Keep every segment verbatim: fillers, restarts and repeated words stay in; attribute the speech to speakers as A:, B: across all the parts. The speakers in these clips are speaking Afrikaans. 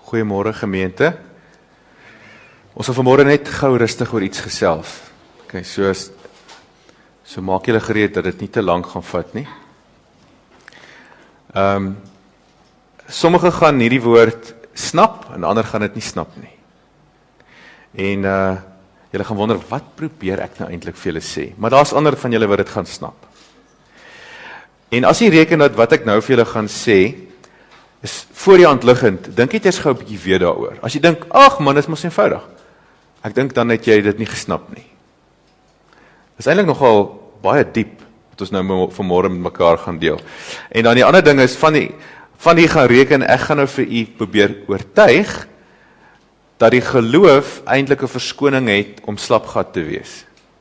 A: Goeiemôre gemeente. Ons sal vanmôre net gou rustig oor iets gesels. Okay, so so maak julle gereed dat dit nie te lank gaan vat nie. Ehm um, sommige gaan hierdie woord snap en ander gaan dit nie snap nie. En uh julle gaan wonder wat probeer ek nou eintlik vir julle sê, maar daar's ander van julle wat dit gaan snap. En as jy reken dat wat ek nou vir julle gaan sê is voor die hand liggend, dink net eers gou 'n bietjie weer daaroor. As jy dink, ag man, dit is mos eenvoudig. Ek dink dan het jy dit nie gesnap nie. Dit is eintlik nogal baie diep wat ons nou vanmôre met mekaar gaan deel. En dan die ander ding is van die van die gaan reken, ek gaan nou vir u probeer oortuig dat die geloof eintlik 'n verskoning het om slapgat te wees.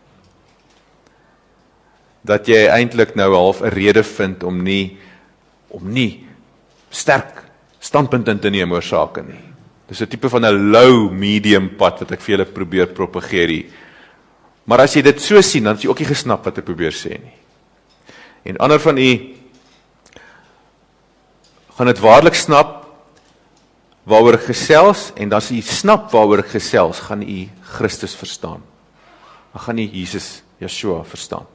A: Dat jy eintlik nou half 'n rede vind om nie om nie sterk standpunt in te neem oor sake nie. Dis 'n tipe van 'n low medium pad wat ek vir julle probeer propageer hier. Maar as jy dit so sien, dan het jy ook nie gesnap wat ek probeer sê nie. En ander van u gaan dit waarlik snap waaroor ek gesels, en as u snap waaroor ek gesels, gaan u Christus verstaan. Dan gaan u Jesus, Yeshua, verstaan.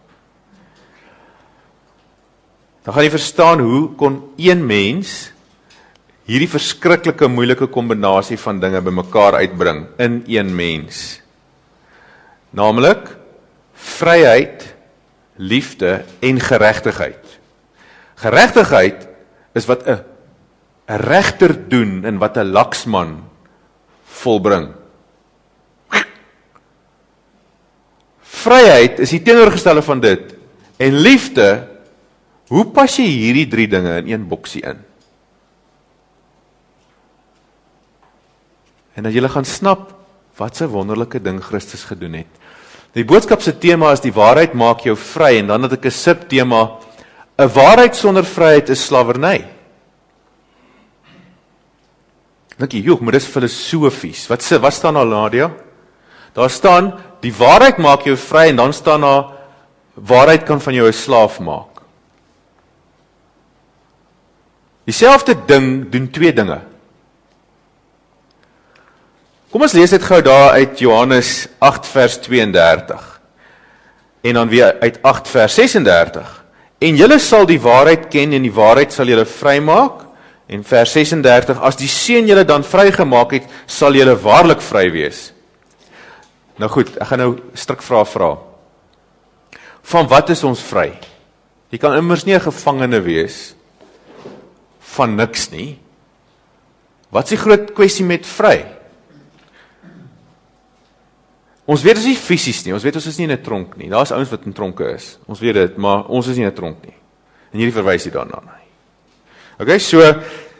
A: Dan gaan jy verstaan hoe kon een mens hierdie verskriklike moeilike kombinasie van dinge bymekaar uitbring in een mens. Naamlik vryheid, liefde en geregtigheid. Geregtigheid is wat 'n 'n regter doen en wat 'n laksman volbring. Vryheid is die teenoorgestelde van dit. En liefde, hoe pas jy hierdie drie dinge in een boksie in? En dat julle gaan snap wat 'n wonderlike ding Christus gedoen het. Die boodskap se tema is die waarheid maak jou vry, en dan het ek 'n subtema, 'n waarheid sonder vryheid is slawerny. Dink jy, joh, maar dis filosofies. Wat sê, wat staan daar, Nadia? Daar staan die waarheid maak jou vry, en dan staan daar waarheid kan van jou 'n slaaf maak. Dieselfde ding doen twee dinge. Kom ons lees dit gou daar uit Johannes agt vers twee en dertig. En dan weer uit agt vers ses en dertig. En julle sal die waarheid ken en die waarheid sal julle vrymaak. En vers ses en dertig, as die Seun julle dan vrygemaak het, sal julle waarlik vry wees. Nou goed, ek gaan nou strik vrae vra. Van wat is ons vry? Jy kan immers nie 'n gevangene wees van niks nie. Wat is die groot kwessie met vry? Ons weet ons is nie fisies nie, ons weet ons is nie in 'n tronk nie. Daar is ouens wat in tronke is. Ons weet dit, maar ons is nie in 'n tronk nie. En hierdie verwys hier daarna. Okay, so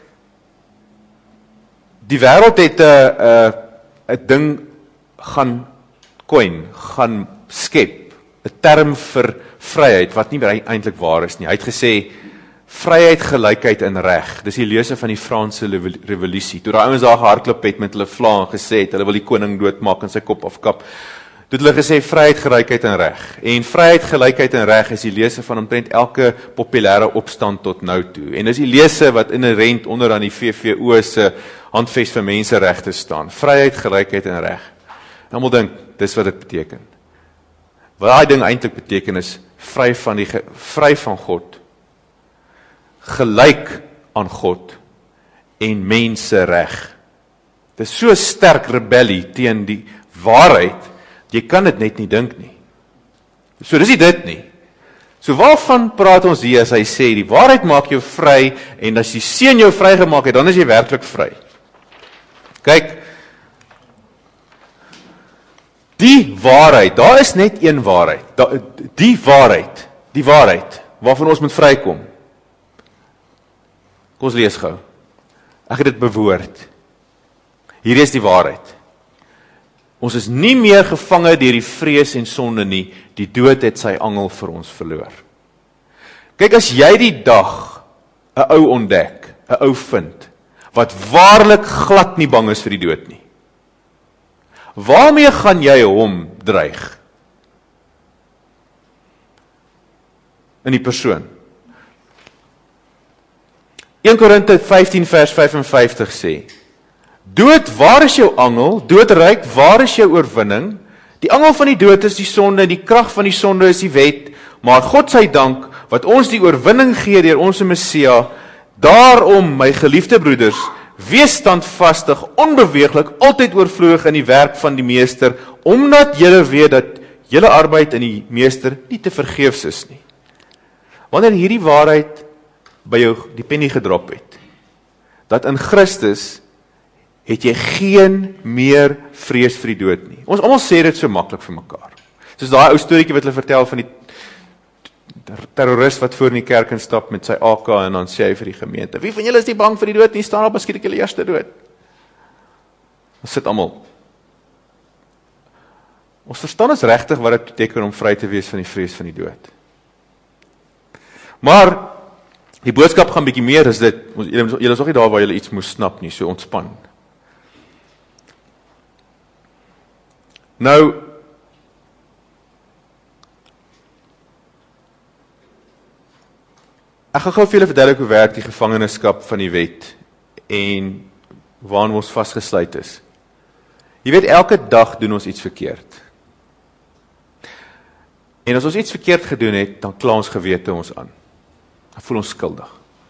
A: die wêreld het 'n 'n 'n ding gaan coin, gaan skep, 'n term vir vryheid wat nie eintlik waar is nie. Hy het gesê vryheid, gelykheid en reg. Dis die lese van die Franse revolusie. Toe daai ouens daar gehardloop het met hulle vlae en gesê het hulle wil die koning doodmaak en sy kop afkap. Toe het hulle gesê vryheid, gelykheid en reg. En vryheid, gelykheid en reg is die lese van omtrent elke populêre opstand tot nou toe. En dis die lese wat inherent onder aan die V V O se handves vir menseregte staan. Vryheid, gelykheid en reg. Almal dink dis wat dit beteken. Wat daai ding eintlik beteken is vry van die vry van God, gelyk aan God en mense reg. Dit is so sterk rebellie teen die waarheid, jy kan dit net nie dink nie. So dis nie dit nie. So waarvan praat ons hier as hy sê, die waarheid maak jou vry, en as die Seun jou vrygemaak het, dan is jy werklik vry. Kyk, die waarheid, daar is net een waarheid, die waarheid, die waarheid, waarvan ons moet vrykom. Kom ons lees gou. Ek het dit bewoord. Hier is die waarheid. Ons is nie meer gevange deur die vrees en sonde nie. Die dood het sy angel vir ons verloor. Kyk, as jy die dag 'n ou ontdek, 'n ou vind, wat waarlik glad nie bang is vir die dood nie, waarmee gaan jy hom dreig? In die persoon. Eerste Korinte vyftien vers vyf en vyftig sê, Dood, waar is jou angel? Doodryk, waar is jou oorwinning? Die angel van die dood is die sonde, die krag van die sonde is die wet, maar God sy dank, wat ons die oorwinning gee deur ons Messia, daarom, my geliefde broeders, wees standvastig, onbeweeglik, altyd oorvloeig in die werk van die meester, omdat julle weet dat julle arbeid in die meester nie te vergeefs is nie. Wanneer hierdie waarheid by jou die pennie gedrop het, dat in Christus het jy geen meer vrees vir die dood nie. Ons almal sê dit so maklik vir mekaar. Soos daai ou storieetjie wat hulle vertel van die terrorist wat voor in die kerk instap met sy A K en dan sê hy vir die gemeente, wie van julle is nie bang vir die dood nie, staan op en skiet ek julle eerste dood. Ons sit almal. Ons verstaan is regtig wat dit beteken om vry te wees van die vrees van die dood. Maar die boodskap gaan bietjie meer is dit, julle julle is nog nie daar waar julle iets moes snap nie, so ontspan. Nou, ek gaan gou vir julle verduidelik hoe werk die gevangenskap van die wet en waarin ons vasgesluit is. Jy weet, elke dag doen ons iets verkeerd. En as ons iets verkeerd gedoen het, dan kla ons gewete ons aan. Dan voel ons skuldig.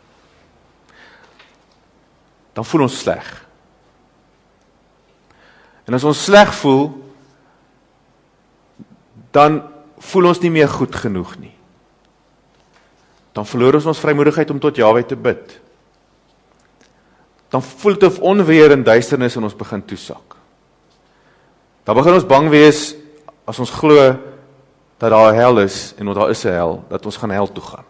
A: Dan voel ons sleg. En as ons sleg voel, dan voel ons nie meer goed genoeg nie. Dan verloor ons ons vrymoedigheid om tot Jahwe te bid. Dan voel dit of onweer en duisternis in ons begin toesak. Dan begin ons bang wees, as ons glo, dat daar 'n hel is, en daar is 'n hel, dat ons gaan hel toe gaan.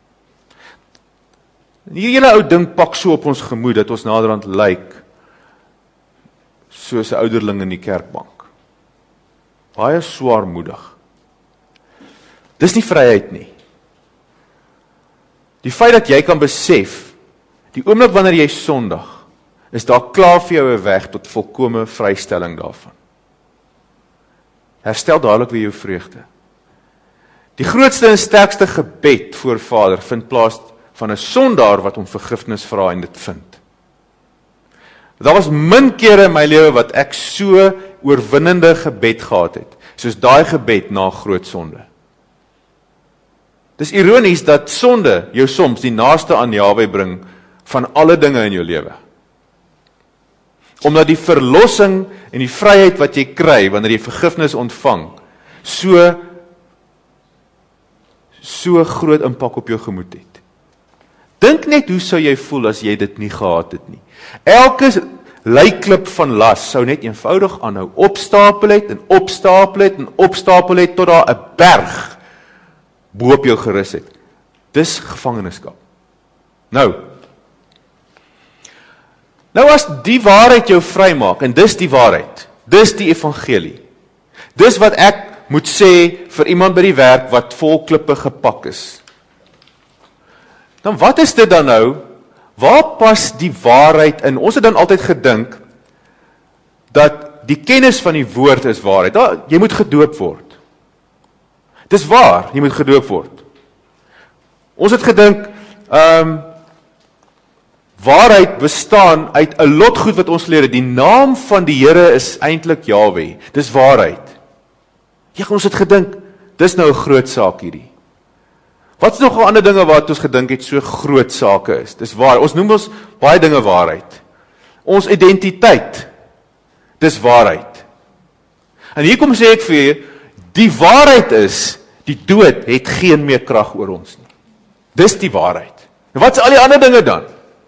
A: Hierdie hele ou ding pak so op ons gemoed, dat ons naderhand lyk, soos 'n ouderling in die kerkbank. Baie swaarmoedig. Dis nie vryheid nie. Die feit dat jy kan besef, die oomblik wanneer jy sondig, is daar klaar vir jou 'n weg tot volkome vrystelling daarvan. Herstel dadelik weer jou vreugde. Die grootste en sterkste gebed voor Vader vind plaas van 'n sondaar wat om vergifnis vra en dit vind. Daar was min kere in my lewe wat ek so oorwinnende gebed gehad het, soos daai gebed na groot sonde. Dis ironies dat sonde jou soms die naaste aan Jahwe bring van alle dinge in jou lewe. Omdat die verlossing en die vryheid wat jy kry wanneer jy vergifnis ontvang, so so groot impak op jou gemoed het. Dink net hoe sou jy voel as jy dit nie gehad het nie. Elke leiklip van las sou net eenvoudig aanhou opstapel het en opstapel het en opstapel het tot daar 'n berg bo op jou gerus het. Dis gevangenskap. Nou, nou as die waarheid jou vrymaak, en dis die waarheid, dis die evangelie, dis wat ek moet sê vir iemand by die werk wat vol klippe gepak is, dan wat is dit dan nou? Waar pas die waarheid in? Ons het dan altyd gedink dat die kennis van die woord is waarheid. Da, jy moet gedoop word. Dis waar, jy moet gedoop word. Ons het gedink, um, waarheid bestaan uit 'n lot goed wat ons leer. Die naam van die Here is eintlik Jahwe. Dis waarheid. Ja, ons het gedink, dis nou 'n groot saak hierdie. Wat is nog ander dinge wat ons gedink het so groot sake is? Dis waar, ons noem ons baie dinge waarheid. Ons identiteit, dis waarheid. En hier kom sê ek vir jy, die waarheid is, die dood het geen meer krag oor ons nie. Dis die waarheid. En wat is al die ander dinge dan?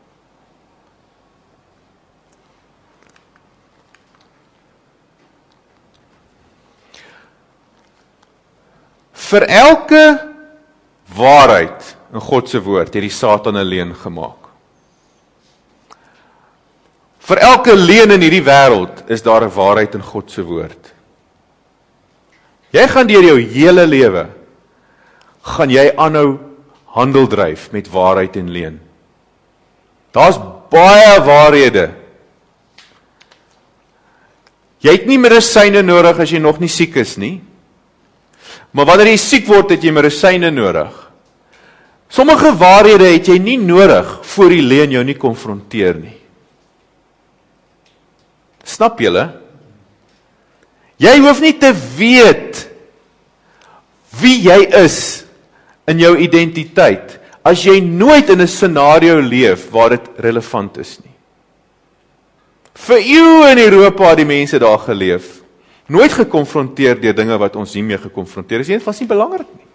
A: Vir elke waarheid in God se woord het die Satan 'n leuen gemaak. Vir elke leuen in hierdie wêreld is daar 'n waarheid in God se woord. Jy gaan deur jou hele lewe, gaan jy aanhou handel dryf met waarheid en leuen. Daar's baie waarhede. Jy het nie medisyne nodig as jy nog nie siek is nie. Maar wanneer jy siek word, het jy medisyne nodig. Sommige waarhede het jy nie nodig voor die leuen jou nie konfronteer nie. Snap julle? Jy hoef nie te weet wie jy is in jou identiteit, as jy nooit in 'n scenario leef waar dit relevant is nie. Vir eeue in Europa het die mense daar geleef, nooit gekonfronteer deur dinge wat ons nie mee gekonfronteer is, dit was nie belangrik nie.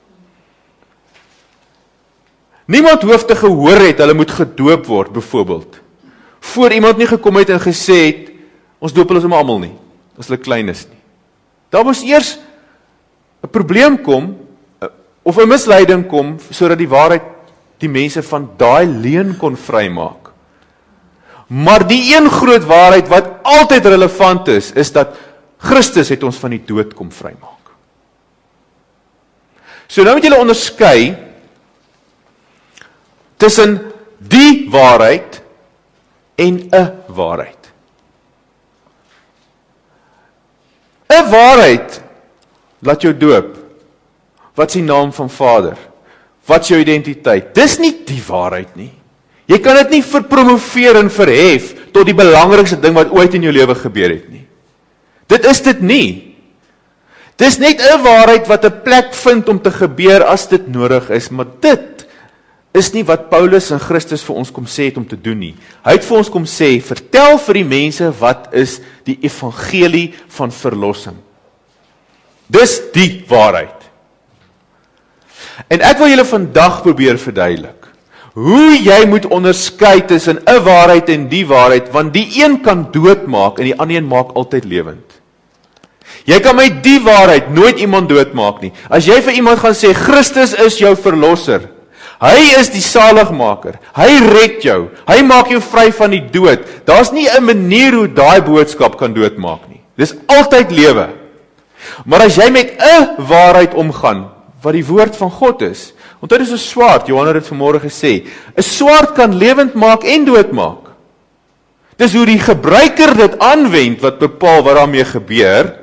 A: Niemand hoef te gehoor het, hulle moet gedoop word, byvoorbeeld, voor iemand nie gekom het en gesê het, ons doop hulle sommer almal nie, as hulle klein is nie. Daar moes eers 'n probleem kom, of 'n misleiding kom, sodat die waarheid die mense van daai leuen kon vrymaak. Maar die een groot waarheid wat altyd relevant is, is dat Christus het ons van die dood kom vrymaak. So nou moet julle onderskei tussen die waarheid en 'n waarheid. 'n waarheid laat jou doop. Wat is die naam van Vader? Wat is jou identiteit? Dis nie die waarheid nie. Jy kan dit nie verpromoveer en verhef tot die belangrikste ding wat ooit in jou lewe gebeur het nie. Dit is dit nie. Dis net 'n waarheid wat 'n plek vind om te gebeur as dit nodig is, maar dit is nie wat Paulus en Christus vir ons kom sê het om te doen nie. Hy het vir ons kom sê, vertel vir die mense wat is die evangelie van verlossing. Dis die waarheid. En ek wil julle vandag probeer verduidelik, hoe jy moet onderskei tussen 'n waarheid en die waarheid, want die een kan doodmaak en die ander een maak altyd lewend. Jy kan met die waarheid nooit iemand doodmaak nie. As jy vir iemand gaan sê, Christus is jou verlosser, hy is die saligmaker, hy red jou, hy maak jou vry van die dood, daar's nie 'n manier hoe daai boodskap kan doodmaak nie. Dis altyd lewe. Maar as jy met 'n waarheid omgaan, wat die woord van God is, want dit is 'n swaard, Johan het dit vanmôre gesê, 'n swaard kan lewend maak en doodmaak. Dis hoe die gebruiker dit aanwend, wat bepaal wat daarmee gebeur,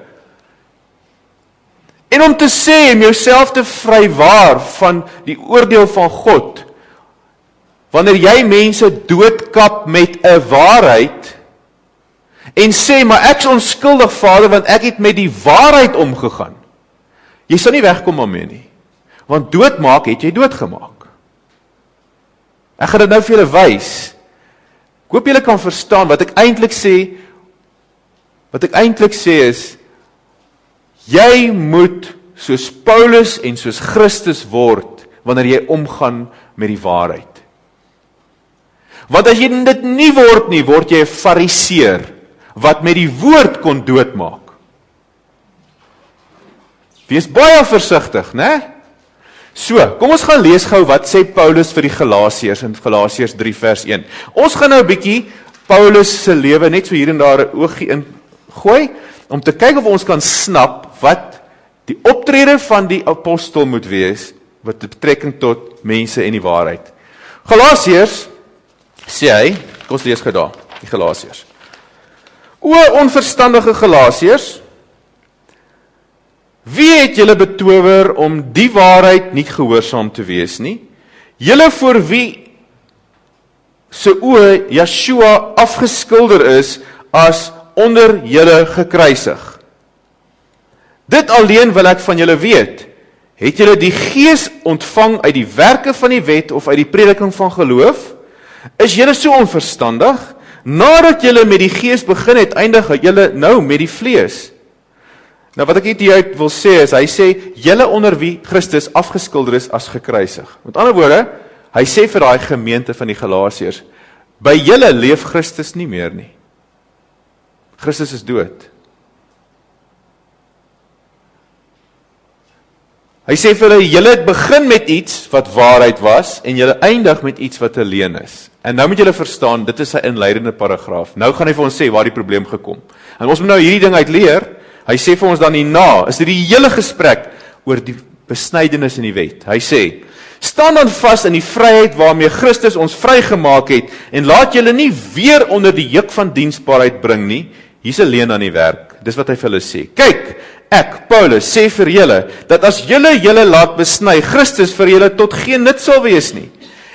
A: en om te sê, om jouself te vrywaar van die oordeel van God, wanneer jy mense doodkap met 'n waarheid, en sê, maar ek is onskuldig, Vader, want ek het met die waarheid omgegaan. Jy sal nie wegkom daarmee nie. Want doodmaak het jy doodgemaak. Ek gaan dit nou vir julle wys. Ek hoop julle kan verstaan wat ek eintlik sê. Wat ek eintlik sê is, jy moet soos Paulus en soos Christus word, wanneer jy omgaan met die waarheid. Want as jy dit nie word nie, word jy 'n fariseer, wat met die woord kon doodmaak. Wees baie versigtig, né? So, kom ons gaan lees gou wat sê Paulus vir die Galasiërs in Galasiërs drie vers een. Ons gaan nou 'n bietjie Paulus se lewe net so hier en daar 'n oogie in gooi, om te kyk of ons kan snap wat die optrede van die apostel moet wees, wat betrekking tot mense en die waarheid. Galasiërs, sê hy, kom ons lees gou daar, die Galasiërs. O onverstandige Galasiërs, wie het julle betower om die waarheid nie gehoorsaam te wees nie? Julle voor wie se oë Yeshua afgeskilder is as onder julle gekruisig. Dit alleen wil ek van julle weet. Het julle die gees ontvang uit die werke van die wet of uit die prediking van geloof? Is julle so onverstandig? Nadat julle met die gees begin het, eindig julle nou met die vlees. Nou wat ek hieruit wil sê is, hy sê, julle onder wie Christus afgeskilder is as gekruisig. Met ander woorde, hy sê vir daai gemeente van die Galasiërs, by julle leef Christus nie meer nie. Christus is dood. Hy sê vir hulle, julle het begin met iets wat waarheid was, en julle eindig met iets wat 'n leuen is. En nou moet julle verstaan, dit is sy inleidende paragraaf. Nou gaan hy vir ons sê waar die probleem gekom. En ons moet nou hierdie ding uit leer. Hy sê vir ons dan hierna, is dit die hele gesprek oor die besnydenis in die wet. Hy sê, staan dan vas in die vryheid waarmee Christus ons vrygemaak het, en laat julle nie weer onder die juk van diensbaarheid bring nie. Hier's 'n leuen aan die werk. Dis wat hy vir hulle sê. Kyk, ek, Paulus, sê vir julle, dat as julle julle laat besny, Christus vir julle tot geen nut sal wees nie.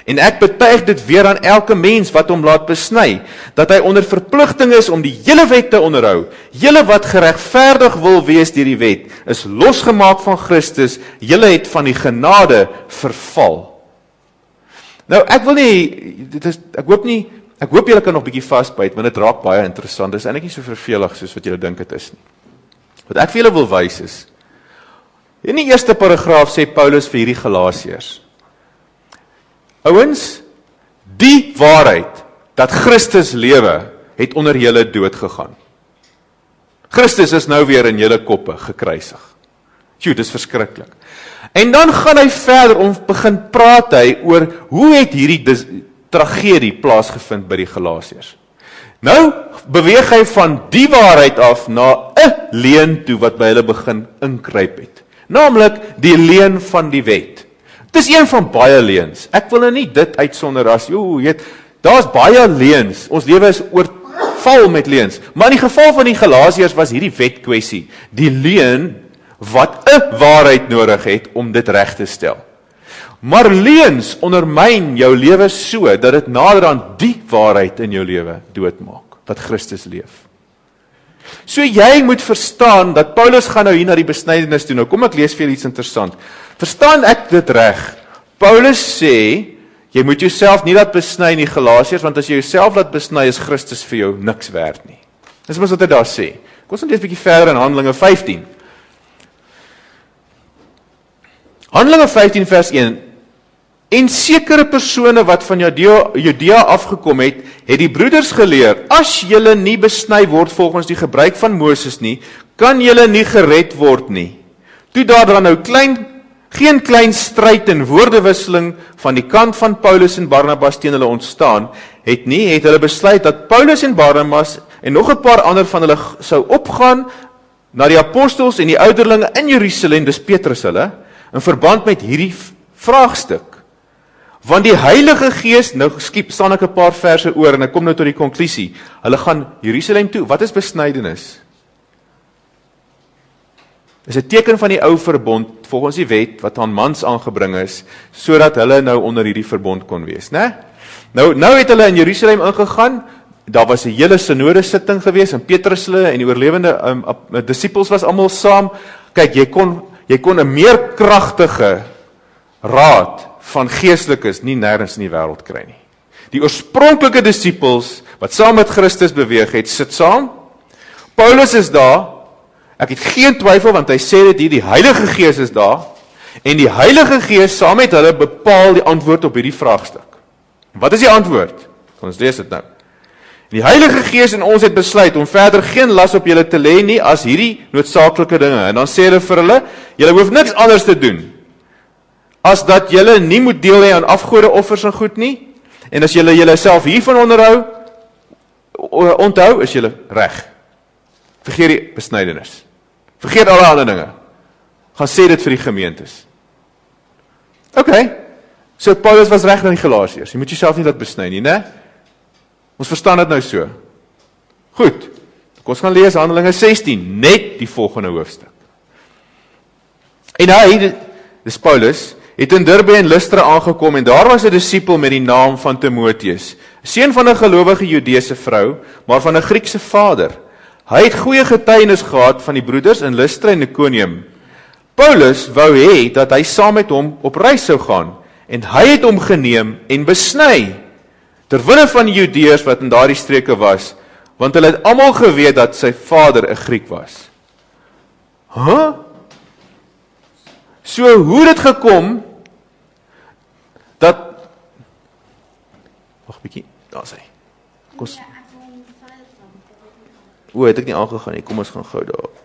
A: En ek betuig dit weer aan elke mens wat hom laat besny, dat hy onder verpligting is om die hele wet te onderhou. Julle wat geregverdig wil wees deur die wet, is losgemaak van Christus, julle het van die genade verval. Nou, ek wil nie, dit is, ek hoop nie, ek hoop julle kan nog bietjie vasbyt, want dit raak baie interessant, dit is eintlik nie so vervelig soos wat julle dink dit is nie. Wat ek vir julle wil wys is, in die eerste paragraaf sê Paulus vir hierdie Galasiërs, ouens, die waarheid, dat Christus lewe, het onder julle dood gegaan. Christus is nou weer in julle koppe gekruisig. Tjoe, dis verskriklik. En dan gaan hy verder om begin praat hy oor hoe het hierdie dis, tragedie plaasgevind by die Galasiërs. Nou beweeg hy van die waarheid af na 'n leuen toe wat by hulle begin inkruip het. Naamlik die leuen van die wet. Dis een van baie leuns. Ek wil nou nie dit uitsonder as, joe, weet, daar's baie leuns. Ons lewe is oorval met leuns. Maar in die geval van die Galasiërs was hierdie wet kwessie, die leuen wat 'n waarheid nodig het om dit reg te stel. Maar leuns ondermyn jou lewe so, dat dit nader aan die waarheid in jou lewe doodmaak, dat Christus leef. So jy moet verstaan, dat Paulus gaan nou hier na die besnydenis toe, nou kom ek lees vir julle iets interessant. Verstaan ek dit reg? Paulus sê, jy moet jouself nie laat besny in die Galasiërs, want as jy jouself laat besny, is Christus vir jou niks werd nie. Dis mos wat hy daar sê. Kom ons lees 'n bietjie verder in Handelinge vyftien. Handelinge vyftien vers een, en sekere persone wat van Judea, Judea afgekom het, het die broeders geleer, as julle nie besny word volgens die gebruik van Moses nie, kan julle nie gered word nie. Toe daar dan nou klein, geen klein stryd en woordewisseling van die kant van Paulus en Barnabas teen hulle ontstaan, het nie, het hulle besluit dat Paulus en Barnabas en nog 'n paar ander van hulle sou opgaan na die apostels en die ouderlinge in Jerusalem, dis Petrus hulle, in verband met hierdie vraagstuk. Want die Heilige Gees, nou skiep staan ek 'n paar verse oor en ek kom nou tot die konklusie. Hulle gaan Jerusalem toe. Wat is besnydenis? Dis 'n teken van die ou verbond volgens die wet wat aan mans aangebring is, sodat hulle nou onder hierdie verbond kon wees, né? Nou nou het hulle in Jerusalem ingegaan. Daar was 'n hele synode sitting gewees en Petrus hulle en die oorlewende um, uh, disippels was almal saam. Kyk, jy kon jy kon 'n meer kragtige raad van geestelikes nie nêrens in die wêreld kry nie. Die oorspronklike disippels wat saam met Christus beweeg het, sit saam. Paulus is daar. Ek het geen twyfel want hy sê dit hier, die Heilige Gees is daar en die Heilige Gees saam met hulle bepaal die antwoord op hierdie vraagstuk. Wat is die antwoord? Kom ons lees dit nou. Die Heilige Gees en ons het besluit om verder geen las op julle te lê nie as hierdie noodsaaklike dinge. En dan sê hulle vir hulle, julle hoef niks anders te doen as dat julle nie moet deel hê aan afgode offers en goed nie. En as julle julle self hiervan onderhou, onthou, is julle reg. Vergeet die besnydenis. Vergeet alle ander dinge. Gaan sê dit vir die gemeentes. OK. So Paulus was reg na die Galasiërs. Jy moet jouself nie laat besny nie, né? Ons verstaan dit nou so. Goed. Kom ons gaan lees Handelinge sestien, net die volgende hoofstuk. En hy, dis Paulus, het in Derbe en Lystra aangekom en daar was 'n disipel met die naam van Timoteus, seun van 'n gelowige Judeese vrou, maar van 'n Griekse vader. Hy het goeie getuienis gehad van die broeders in Lystra en Iconium. Paulus wou hê dat hy saam met hom op reis sou gaan en hy het hom geneem en besny terwille van die Judeërs wat in daardie streke was, want hulle het almal geweet dat sy vader 'n Griek was. Huh? So hoe dit gekom dat Wag 'n bietjie, daar sê. Kom. O, het ek nie aangegaan nie. Kom ons gaan gou daar.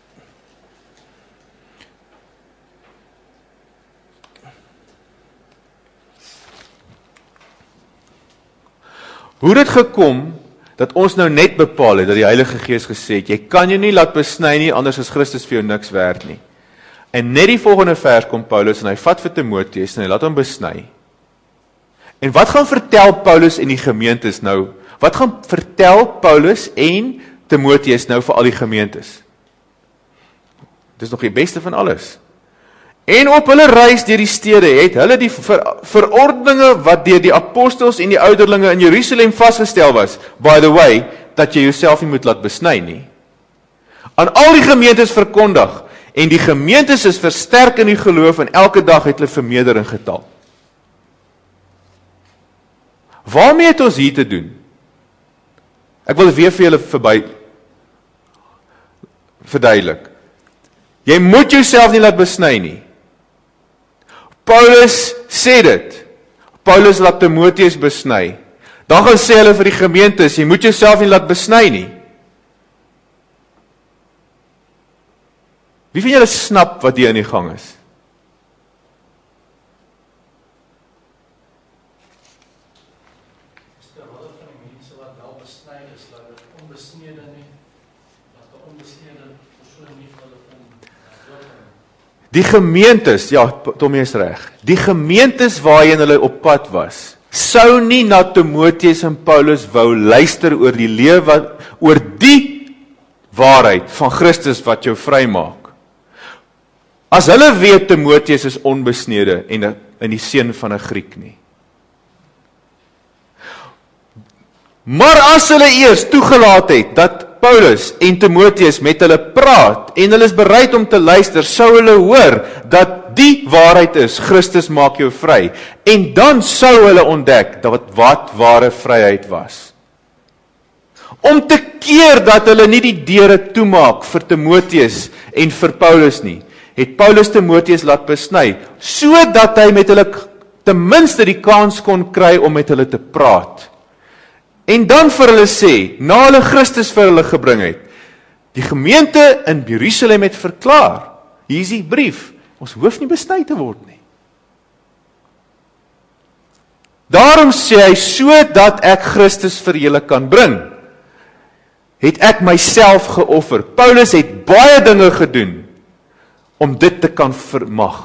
A: Hoe dit gekom dat ons nou net bepaal het dat die Heilige Gees gesê het, jy kan jou nie laat besny nie, anders is Christus vir jou niks werd nie. En net die volgende vers kom Paulus en hy vat vir Timoteus en hy laat hom besny. En wat gaan vertel Paulus en die gemeentes nou? Wat gaan vertel Paulus en Timoteus nou vir al die gemeentes? Dit is nog die beste van alles. En op hulle reis deur die stede het hulle die ver, verordeninge wat deur die apostels en die ouderlinge in Jerusalem vasgestel was, by the way, dat jy jouself nie moet laat besny nie, aan al die gemeentes verkondig, en die gemeentes is versterk in die geloof, en elke dag het hulle vermeerder in getal. Waarmee het ons hier te doen? Ek wil weer vir julle verby verduidelik. Jy moet jouself nie laat besny nie. Paulus sê dit. Paulus laat Timoteus besny. Dan gaan sê hulle vir die gemeentes, jy moet jouself nie laat besny nie. Wie van julle snap wat hier in die gang is? Die gemeentes, ja, Tommy is reg, die gemeentes waarheen hulle op pad was, sou nie na Timoteus en Paulus wou luister oor die lewe, oor die waarheid van Christus wat jou vrymaak. As hulle weet Timoteus is onbesnede en in die seun van 'n Griek nie. Maar as hulle eers toegelaat het dat Paulus en Timoteus met hulle praat en hulle is bereid om te luister, sou hulle hoor dat die waarheid is, Christus maak jou vry. En dan sou hulle ontdek dat wat ware vryheid was. Om te keer dat hulle nie die deure toemaak vir Timoteus en vir Paulus nie, het Paulus Timoteus laat besny, sodat hy met hulle ten minste die kans kon kry om met hulle te praat. En dan vir hulle sê, na hulle Christus vir hulle gebring het, die gemeente in Jerusalem het verklaar, hier is die brief, ons hoef nie besny te word nie. Daarom sê hy, sodat ek Christus vir julle kan bring, het ek myself geoffer. Paulus het baie dinge gedoen, om dit te kan vermag.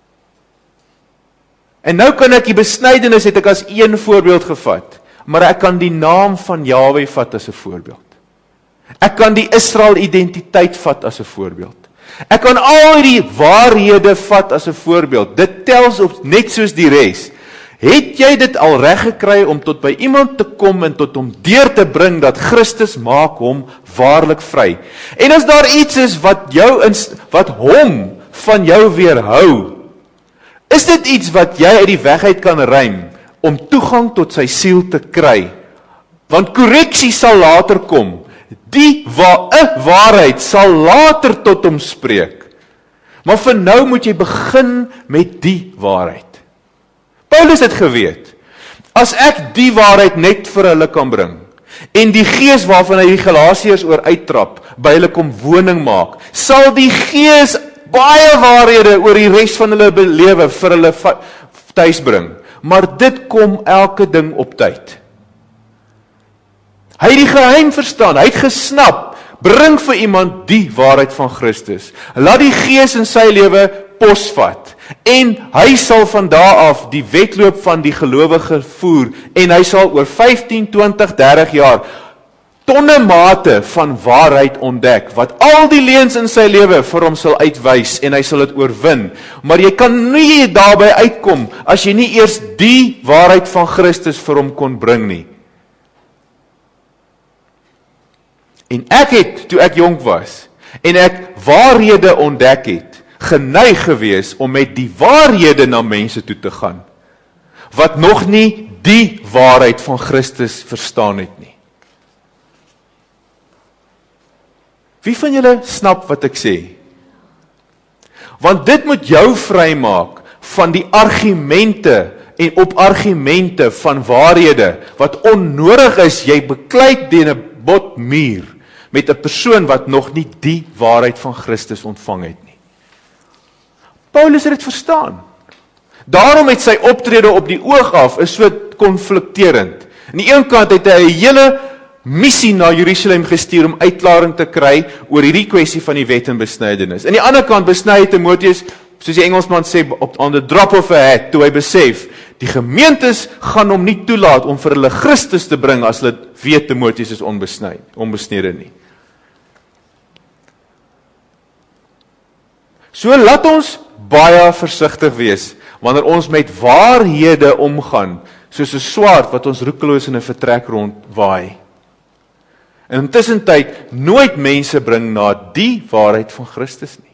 A: En nou kan ek die besnydenis, het ek as een voorbeeld gevat, maar ek kan die naam van Jahwe vat as 'n voorbeeld. Ek kan die Israel identiteit vat as 'n voorbeeld. Ek kan al die waarhede vat as 'n voorbeeld. Dit tel op net soos die res. Het jy dit al reg gekry om tot by iemand te kom en tot hom deur te bring dat Christus maak hom waarlik vry? En as daar iets is wat jou wat hom van jou weerhou, is dit iets wat jy uit die weg uit kan ruim om toegang tot sy siel te kry? Want korreksie sal later kom. Die wa- 'n waarheid sal later tot hom spreek. Maar vir nou moet jy begin met die waarheid. Paulus het geweet, as ek die waarheid net vir hulle kan bring, en die gees waarvan hy die Galasiërs oor uittrap, by hulle kom woning maak, sal die gees baie waarhede oor die res van hulle belewe vir hulle tuis bring. Maar dit kom elke ding op tyd. Hy het die geheim verstaan, hy het gesnap, bring vir iemand die waarheid van Christus. Laat die gees in sy lewe posvat. En hy sal van daar af die wedloop van die gelowige voer, en hy sal oor vyftien, twintig, dertig jaar tonne mate van waarheid ontdek, wat al die leuns in sy lewe vir hom sal uitwys, en hy sal dit oorwin. Maar jy kan nie daarby uitkom, as jy nie eers die waarheid van Christus vir hom kon bring nie. En ek het, toe ek jonk was, en ek waarhede ontdek het, geneig gewees om met die waarhede na mense toe te gaan, wat nog nie die waarheid van Christus verstaan het nie. Wie van julle snap wat ek sê? Want dit moet jou vrymaak van die argumente en op argumente van waarhede, wat onnodig is, jy beklei teen 'n botmuur met 'n persoon wat nog nie die waarheid van Christus ontvang het nie. Paulus het dit verstaan. Daarom het sy optrede op die oog af is so konflikterend. Aan die een kant het hy 'n hele missie na Jerusalem gestuur om uitklaring te kry oor hierdie kwessie van die wet en besnydenis. Aan die ander kant besny Timoteus, soos die Engelsman sê, op on the drop of a hat, toe hy besef, die gemeentes gaan hom nie toelaat om vir hulle Christus te bring as hulle weet Timoteus is onbesny, onbesnede nie. So laat ons baie versigtig wees, wanneer ons met waarhede omgaan, soos 'n swaard wat ons roekeloos in 'n vertrek rondwaai. En intussen tyd nooit mense bring na die waarheid van Christus nie.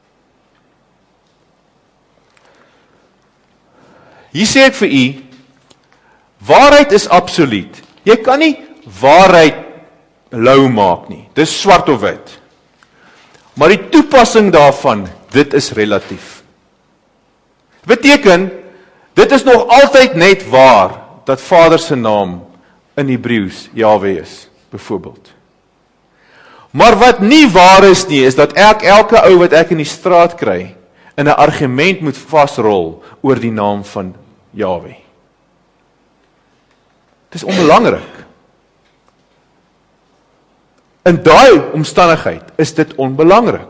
A: Hier sê ek vir u, waarheid is absoluut. Jy kan nie waarheid blou maak nie. Dis swart of wit. Maar die toepassing daarvan, dit is relatief. Beteken, dit is nog altyd net waar, dat Vader se naam in Hebreëus Jahwe is, byvoorbeeld. Maar wat nie waar is nie, is dat ek elke ou wat ek in die straat kry, in 'n argument moet vasrol oor die naam van Jahwe. Dit is onbelangrik. In daai omstandigheid is dit onbelangrik.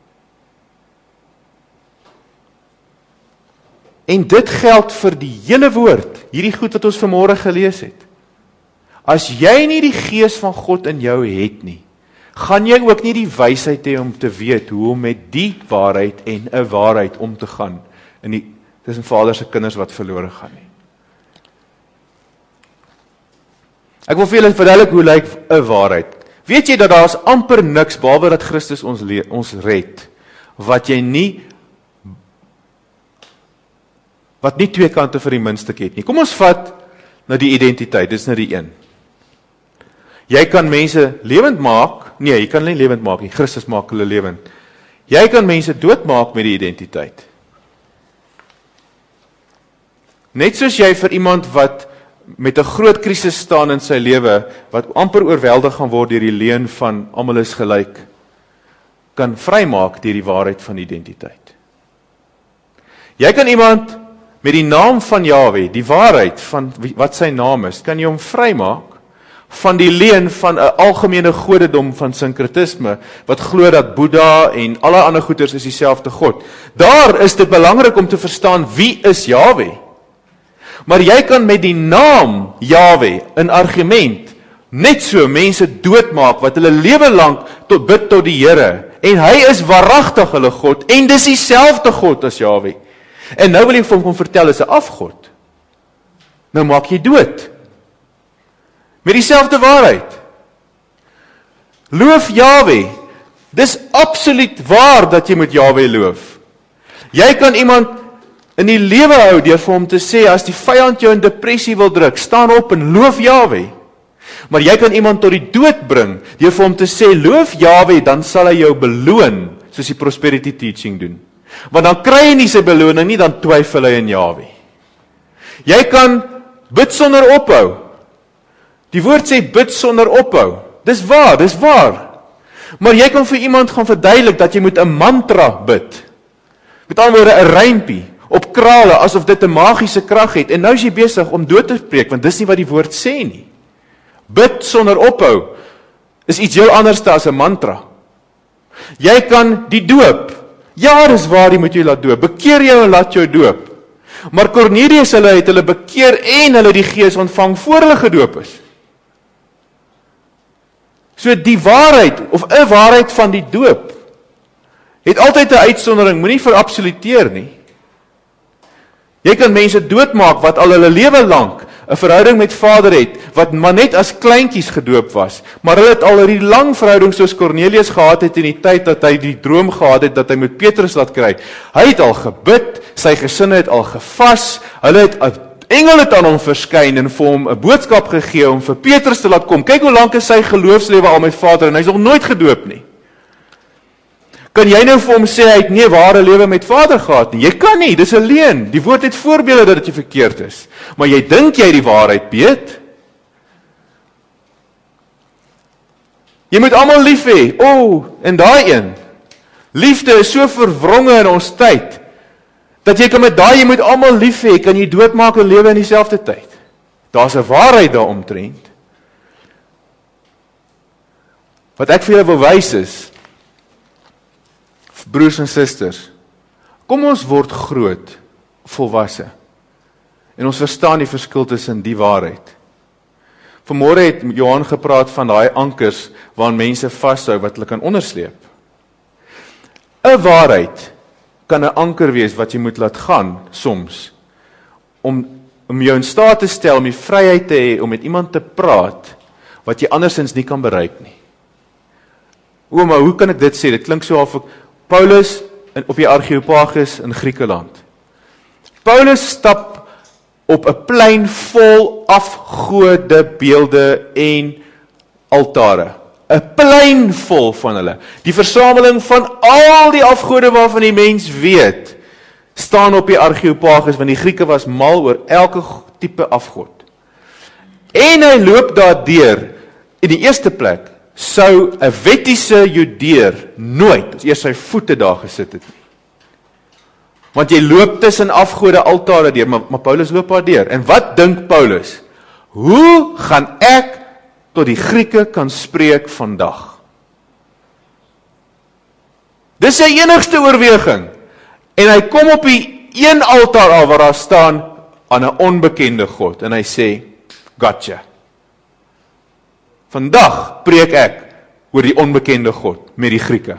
A: En dit geld vir die hele woord, hierdie goed wat ons vanmôre gelees het. As jy nie die gees van God in jou het nie, gaan jy ook nie die wysheid hê om te weet hoe om met die waarheid en 'n waarheid om te gaan in die tussen Vader se kinders wat verlore gaan nie. Ek wil vir julle verduidelik hoe lyk 'n waarheid. Weet jy dat daar is amper niks behalwe dat Christus ons leer, ons red, wat jy nie wat nie twee kante vir die muntstuk het nie. Kom ons vat na die identiteit, dis nou die een. Jy kan mense lewend maak, nee, jy kan nie lewend maak nie, Christus maak hulle lewend. Jy kan mense doodmaak met die identiteit. Net soos jy vir iemand wat met 'n groot krisis staan in sy lewe, wat amper oorweldig gaan word deur die leuen van almal is gelyk, kan vrymaak deur die waarheid van identiteit. Jy kan iemand met die naam van Jahwe, die waarheid van wat sy naam is, kan jy hom vrymaak van die leuen van 'n algemene godedom van sinkretisme, wat glo dat Boeddha en alle ander goeters is dieselfde God. Daar is dit belangrik om te verstaan wie is Jahwe. Maar jy kan met die naam Jahwe in argument net so mense doodmaak wat hulle lewe lank tot bid tot die Here, en hy is waaragtig hulle God en dis dieselfde God as Jahwe. En nou wil jy vir hom vertel is 'n afgod. Nou maak jy dood. Met dieselfde waarheid. Loof Jahwe. Dis absoluut waar dat jy met Jahwe loof. Jy kan iemand in die lewe hou deur vir hom te sê, as die vyand jou in depressie wil druk, staan op en loof Jahwe. Maar jy kan iemand tot die dood bring deur vir hom te sê, loof Jahwe, dan sal hy jou beloon, soos die prosperity teaching doen. Want dan kry hy nie sy beloning nie, dan twyfel hy in Jahwe. Jy kan bid sonder ophou. Die woord sê bid sonder ophou. Dis waar, dis waar. Maar jy kan vir iemand gaan verduidelik dat jy moet 'n mantra bid. Met ander woorde 'n rympie op krale, asof dit 'n magiese krag het. En nou is jy besig om dood te spreek, want dis nie wat die woord sê nie. Bid sonder ophou is iets heel anders as 'n mantra. Jy kan die doop. Ja, dis waar, jy moet jou laat doop. Bekeer jou en laat jou doop. Maar Cornelius hulle het hulle bekeer en hulle die Gees ontvang voor hulle gedoop is. So die waarheid, of 'n waarheid van die doop, het altyd 'n uitsondering, moenie verabsoluteer nie. Jy kan mense doodmaak wat al hulle lewe lank 'n verhouding met Vader het, wat maar net as kleintjies gedoop was, maar hulle het al 'n lang verhouding soos Cornelius gehad het in die tyd dat hy die droom gehad het, dat hy met Petrus laat kry. Hy het al gebid, sy gesinne het al gevas, hulle het, 'n engel het aan hom verskyn en vir hom 'n boodskap gegee om vir Petrus te laat kom. Kyk hoe lank is sy geloofslewe al met Vader, en hy is nog nooit gedoop nie. Kan jy nou vir hom sê, hy het nie 'n ware lewe met Vader gehad nie? Jy kan nie, dis 'n leuen. Die woord het voorbeelde dat dit verkeerd is. Maar jy dink jy die waarheid weet? Jy moet almal lief hê. O, oh, en daai een. Liefde is so verwronge in ons tyd, dat jy kan met daai, jy moet almal lief hê, kan jy doodmaak en lewe in dieselfde tyd. Daar's 'n waarheid daaromtrent. Wat ek vir julle wil wys is, broers en susters, kom ons word groot, volwasse, en ons verstaan die verskil tussen die waarheid. Vanmôre het Johan gepraat van daai ankers, waarin mense vashou, wat hulle kan ondersleep. 'n Waarheid kan 'n anker wees wat jy moet laat gaan, soms, om, om jou in staat te stel, om die vryheid te hê, om met iemand te praat, wat jy andersins nie kan bereik nie. O, maar hoe kan ek dit sê? Dit klink so of ek, Paulus, in, op die Areopagus in Griekeland. Paulus stap op 'n plein vol afgode beelde en altare. 'n Plein vol van hulle. Die versameling van al die afgode waarvan die mens weet, staan op die Areopagus, want die Grieke was mal oor elke tipe afgod. En hy loop daar deur. In die eerste plek sou 'n wettiese Judeër nooit eers sy voete daar gesit het nie. Want jy loop tussen afgode altare deur, maar, maar Paulus loop daar deur. En wat dink Paulus? Hoe gaan ek tot die Grieke kan spreek vandag? Dis sy enigste oorweging. En hy kom op die een altaar af waar daar staan aan 'n onbekende God. En hy sê, gotcha. Vandag preek ek oor die onbekende God met die Grieke.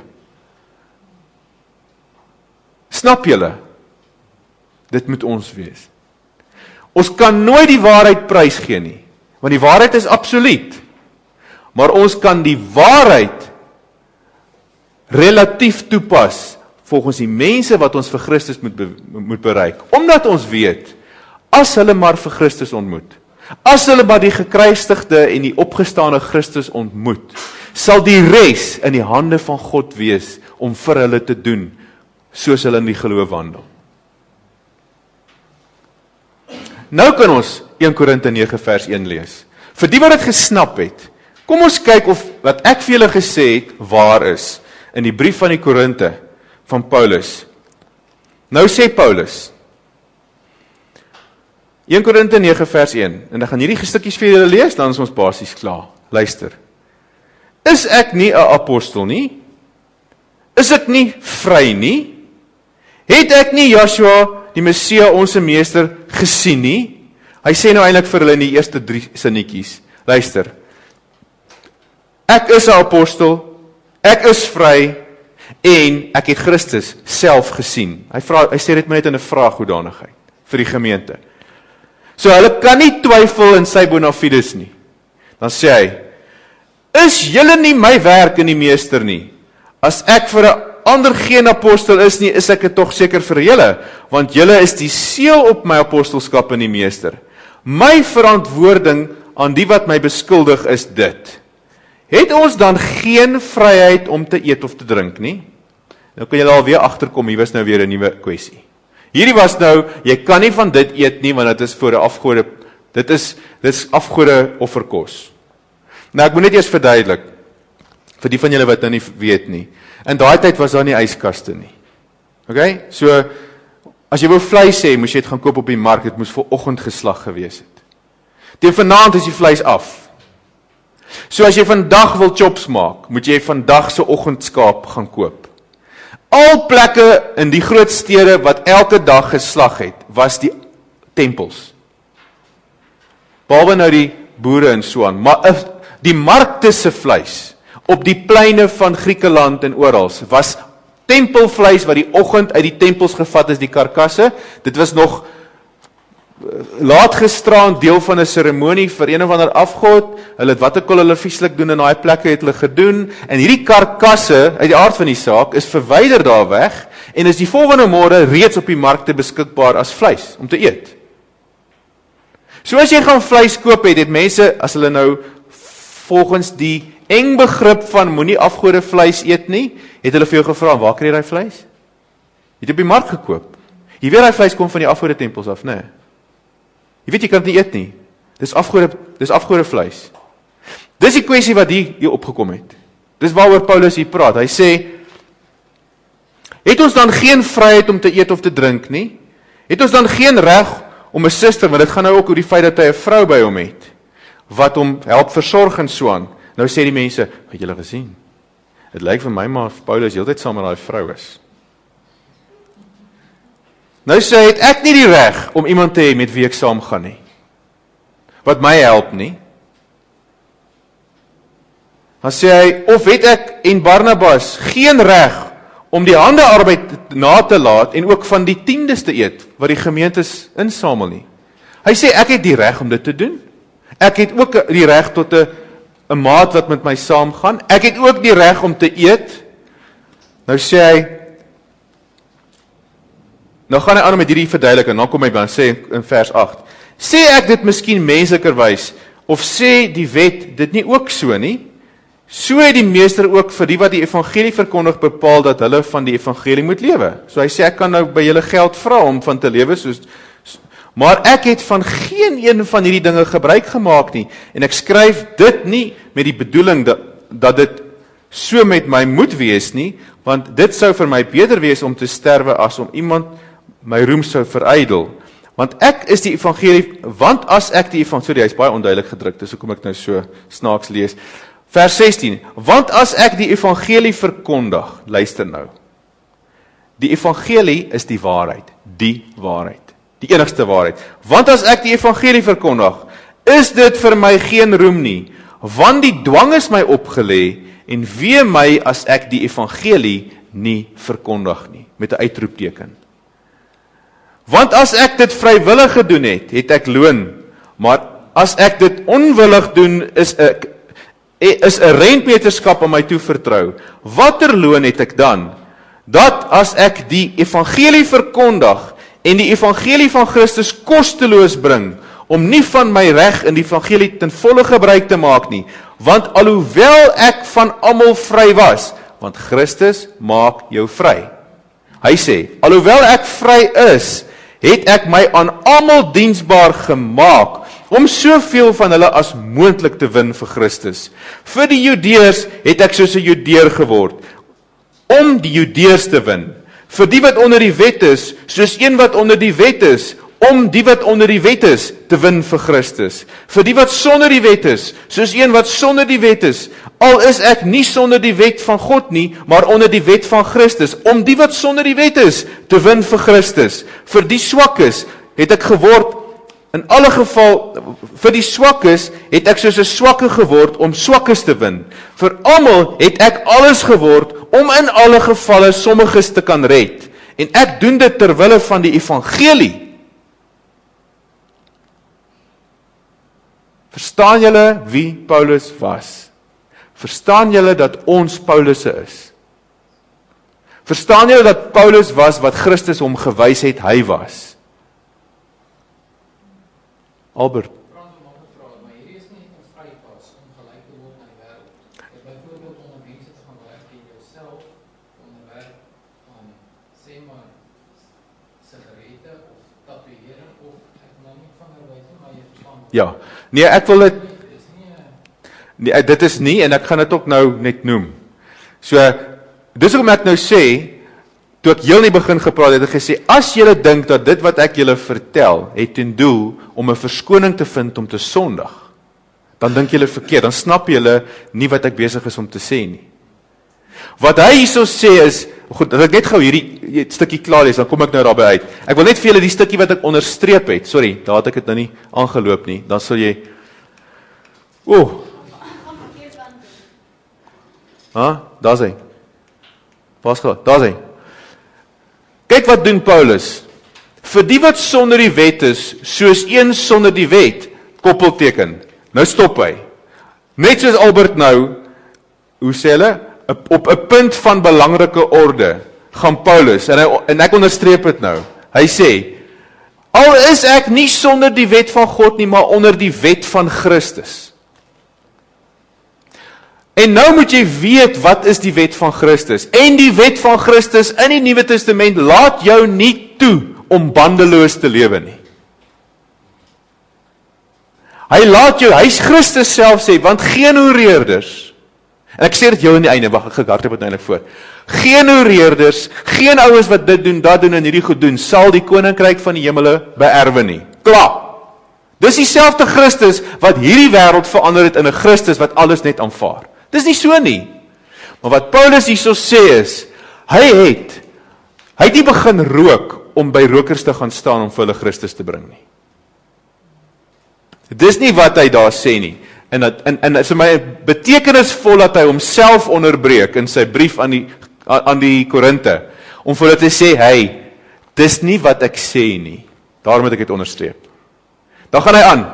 A: Snap julle? Dit moet ons wees. Ons kan nooit die waarheid prys gee nie, want die waarheid is absoluut. Maar ons kan die waarheid relatief toepas volgens die mense wat ons vir Christus moet, be, moet bereik. Omdat ons weet, as hulle maar vir Christus ontmoet, as hulle maar die gekruisigde en die opgestane Christus ontmoet, sal die res in die hande van God wees om vir hulle te doen, soos hulle in die geloof wandel. Nou kan ons een Korinte nege vers een lees. Vir die wat dit gesnap het, kom ons kyk of wat ek vir julle gesê het, waar is, in die brief van die Korinte, van Paulus. Nou sê Paulus, een Korinte nege vers een, en dan gaan hierdie stukkies vir julle lees, dan is ons basies klaar. Luister. Is ek nie 'n apostel nie? Is ek nie vry nie? Het ek nie Joshua, die Messia, ons meester, gesien nie? Hy sê nou eintlik vir hulle in die eerste drie sinnetjies. Luister. Ek is 'n apostel, ek is vry, en ek het Christus self gesien. Hy, vraag, hy sê dit maar net in 'n vraaghoedanigheid vir die gemeente. So hulle kan nie twyfel in sy bona fides nie. Dan sê hy, is julle nie my werk in die meester nie? As ek vir 'n ander geen apostel is nie, is ek het tog seker vir julle, want julle is die seël op my apostelskap in die meester. My verantwoording aan die wat my beskuldig is dit. Het ons dan geen vryheid om te eet of te drink nie? Nou kan julle alweer agterkom, hier was nou weer 'n nuwe kwessie. Hierdie was nou, jy kan nie van dit eet nie, want dit is voor 'n afgode, dit is, dit is afgode offerkos. Nou ek moet net eers verduidelik, vir die van julle wat nou nie weet nie, in daai tyd was daar nie yskaste nie. Ok, so, as jy wou vleis hê, moes jy dit gaan koop op die mark, dit moes vir oggend geslag gewees het. Teen vanaand is die vleis af. So as jy vandag wil chops maak, moet jy vandag se oggendskaap gaan koop. Al plekke in die groot stede wat elke dag geslag het, was die tempels. Behalwe nou die boere en so aan, maar die markte se vleis op die pleine van Griekeland en oral was tempelvleis wat die oggend uit die tempels gevat is, die karkasse. Dit was nog laat gisteraan deel van 'n seremonie vir een of ander afgod. Hulle het wat ek al hulle vieslik doen in daai plekke het hulle gedoen, en hierdie karkasse uit die aard van die saak is verwyder daar weg en is die volgende môre reeds op die markte beskikbaar as vleis om te eet. So as jy gaan vleis koop het, het mense, as hulle nou volgens die eng begrip van moenie afgode vleis eet nie, het hulle vir jou gevra, waar kry jy daai vleis? Het jy op die mark gekoop? Jy weet daai vleis kom van die afgode tempels af, nee. Jy weet jy kan dit nie eet nie. Dis afgode, dis afgode vleis. Dis die kwessie wat hier, hier opgekom het. Dis waaroor Paulus hier praat. Hy sê, het ons dan geen vryheid om te eet of te drink nie? Het ons dan geen reg om 'n suster, want dit gaan nou ook oor die feit dat hy 'n vrou by hom het, wat hom help versorg en so aan. Nou sê die mense, het julle gesien? Het lyk vir my maar of Paulus heeltyd saam met daai vrou is. Nou sê hy, het ek nie die reg om iemand te hê met wie ek saam gaan nie, wat my help nie. Dan sê hy, of het ek en Barnabas geen reg om die handearbeid na te laat en ook van die tiendes te eet, wat die gemeentes insamel nie. Hy sê, ek het die reg om dit te doen. Ek het ook die reg tot 'n 'n maat wat met my saamgaan. Ek het ook die reg om te eet. Nou sê hy, nou gaan hy aan met hierdie verduidelik, en dan kom hy dan sê in vers agt, sê ek dit miskien menslikerwys, of sê die wet dit nie ook so nie? So het die meester ook vir die wat die evangelie verkondig bepaal, dat hulle van die evangelie moet lewe. So hy sê, ek kan nou by julle geld vra om van te lewe, soos, maar ek het van geen een van hierdie dinge gebruik gemaak nie, en ek skryf dit nie met die bedoeling dat, dat dit so met my moet wees nie, want dit sou vir my beter wees om te sterwe as om iemand my roem sou verydel. Want ek is die evangelie, want as ek die evangelie, sorry, hy is baie onduidelik gedruk, dis hoekom ek nou so snaaks lees. Vers sestien, want as ek die evangelie verkondig, luister nou, die evangelie is die waarheid, die waarheid, die enigste waarheid. Want as ek die evangelie verkondig, is dit vir my geen roem nie, want die dwang is my opgelê, en wee my as ek die evangelie nie verkondig nie, met 'n uitroepteken. Want as ek dit vrywillig gedoen het, het ek loon, maar as ek dit onwillig doen, is ek is 'n rentmeterskap aan my toe vertrou. Watter loon het ek dan? Dat as ek die evangelie verkondig en die evangelie van Christus kosteloos bring, om nie van my reg in die evangelie ten volle gebruik te maak nie, want alhoewel ek van almal vry was, want Christus maak jou vry. Hy sê, alhoewel ek vry is, het ek my aan almal diensbaar gemaak, om soveel van hulle as moontlik te win vir Christus. Vir die Judeërs het ek soos 'n Judeër geword, om die Judeërs te win. Vir die wat onder die wet is, soos een wat onder die wet is, om die wat onder die wet is, te win vir Christus. Vir die wat sonder die wet is, soos een wat sonder die wet is, al is ek nie sonder die wet van God nie, maar onder die wet van Christus, om die wat sonder die wet is, te win vir Christus. Vir die swakkes het ek geword, in alle geval, vir die swakkes het ek soos 'n swakke geword, om swakkes te win. Vir almal het ek alles geword, om in alle gevalle sommiges te kan red. En ek doen dit ter wille van die evangelie. Verstaan julle wie Paulus was? Verstaan julle dat ons Paulusse is? Verstaan julle dat Paulus was wat Christus hom gewys het hy was? Albert. Ja, nee, ek wil dit, nee, dit is nie, en ek gaan dit ook nou net noem. So, dis hoekom ek nou sê, toe ek heel nie begin gepraat het, het ek gesê, as julle dink dat dit wat ek julle vertel, het ten doel om 'n verskoning te vind om te sondig, dan dink julle verkeerd, dan snap julle nie wat ek besig is om te sê nie. Wat hy hierso sê is, goed, dat ek net gou hierdie stukkie klaar lees, dan kom ek nou daarby uit. Ek wil net vir julle die stukkie wat ek onderstreep het, sorry, daar het ek dit nou nie aangeloop nie, dan sal jy, oeh, ha, daar is hy, pas gehad, daar is hy. Kyk wat doen Paulus, vir die wat sonder die wet is, soos een sonder die wet, koppelteken, nou stop hy, net soos Albert nou, hoe sê hulle, op 'n punt van belangrike orde, gaan Paulus, en, hy, en ek onderstreep dit nou, hy sê, al is ek nie sonder die wet van God nie, maar onder die wet van Christus. En nou moet jy weet, wat is die wet van Christus? En die wet van Christus in die Nuwe Testament laat jou nie toe om bandeloos te lewe nie. Hy laat jou, hy Christus self sê, want geen hoereerders, en ek sê dit jou in die einde, wacht, ek gehardop het eindelijk voor, geen hoereerders, geen ouens wat dit doen, dat doen en hierdie goed doen, sal die koninkryk van die hemele beerwe nie. Klaar. Dis dieselfde Christus, wat hierdie wêreld verander het in 'n Christus, wat alles net aanvaar. Dis nie so nie. Maar wat Paulus hierso sê is, hy het, hy het nie begin rook, om by rokers te gaan staan, om vir hulle Christus te bring nie. Dis nie wat hy daar sê nie. En, dat, en, en is vir my betekenisvol dat hy homself onderbreek in sy brief aan die aan, aan die Korinte, om vir hulle te sê, hey, dis nie wat ek sê nie. Daar moet ek dit onderstreep. Dan gaan hy aan.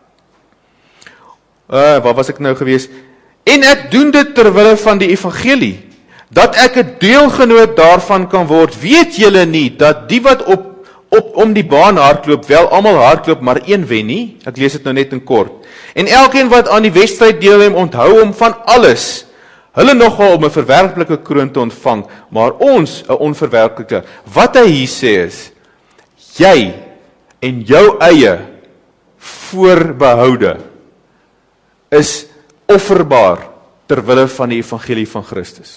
A: Uh, waar was ek nou gewees? En ek doen dit terwille van die evangelie, dat ek 'n deelgenoot daarvan kan word. Weet julle nie, dat die wat op Op, om die baan hardloop, wel almal hardloop, maar een wen nie. Ek lees dit nou net in kort. En elkeen wat aan die wedstryd deelneem, onthou hom van alles. Hulle nogal om 'n verwerplike kroon te ontvang, maar ons 'n onverwerplike. Wat hy hier sê is, jy en jou eie voorbehoude is offerbaar ter wille van die evangelie van Christus.